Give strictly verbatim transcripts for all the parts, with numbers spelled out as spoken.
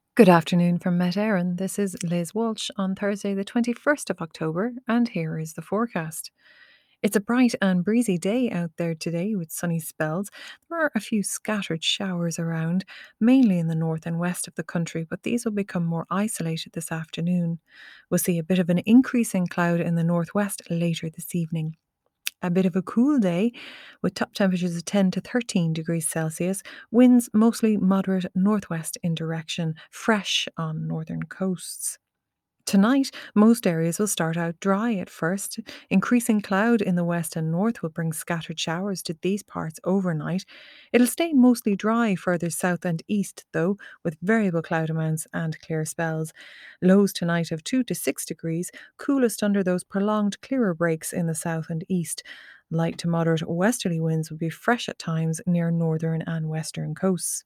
Good afternoon from Met Éireann. This is Liz Walsh on Thursday, the twenty-first of October, and here is the forecast. It's a bright and breezy day out there today with sunny spells. There are a few scattered showers around, mainly in the north and west of the country, but these will become more isolated this afternoon. We'll see a bit of an increase in cloud in the northwest later this evening. A bit of a cool day with top temperatures of ten to thirteen degrees Celsius, winds mostly moderate northwest in direction, fresh on northern coasts. Tonight, most areas will start out dry at first. Increasing cloud in the west and north will bring scattered showers to these parts overnight. It'll stay mostly dry further south and east, though, with variable cloud amounts and clear spells. Lows tonight of two to six degrees, coolest under those prolonged clearer breaks in the south and east. Light to moderate westerly winds will be fresh at times near northern and western coasts.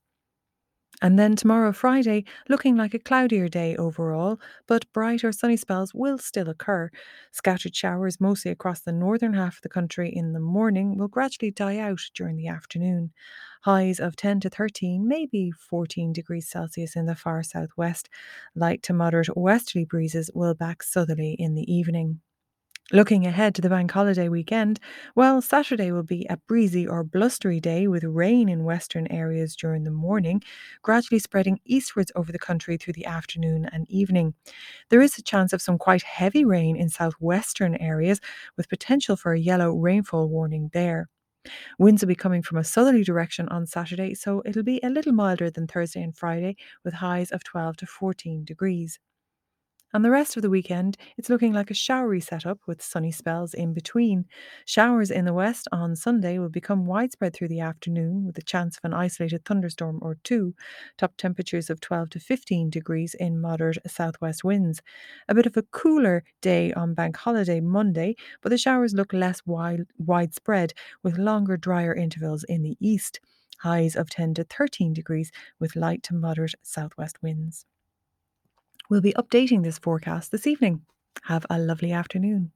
And then tomorrow, Friday, looking like a cloudier day overall, but bright or sunny spells will still occur. Scattered showers mostly across the northern half of the country in the morning will gradually die out during the afternoon. Highs of ten to thirteen, maybe fourteen degrees Celsius in the far southwest. Light to moderate westerly breezes will back southerly in the evening. Looking ahead to the bank holiday weekend, well, Saturday will be a breezy or blustery day with rain in western areas during the morning, gradually spreading eastwards over the country through the afternoon and evening. There is a chance of some quite heavy rain in southwestern areas, with potential for a yellow rainfall warning there. Winds will be coming from a southerly direction on Saturday, so it'll be a little milder than Thursday and Friday, with highs of twelve to fourteen degrees. On the rest of the weekend, it's looking like a showery setup with sunny spells in between. Showers in the west on Sunday will become widespread through the afternoon with a chance of an isolated thunderstorm or two. Top temperatures of twelve to fifteen degrees in moderate southwest winds. A bit of a cooler day on Bank Holiday Monday, but the showers look less wide, widespread with longer, drier intervals in the east. Highs of ten to thirteen degrees with light to moderate southwest winds. We'll be updating this forecast this evening. Have a lovely afternoon.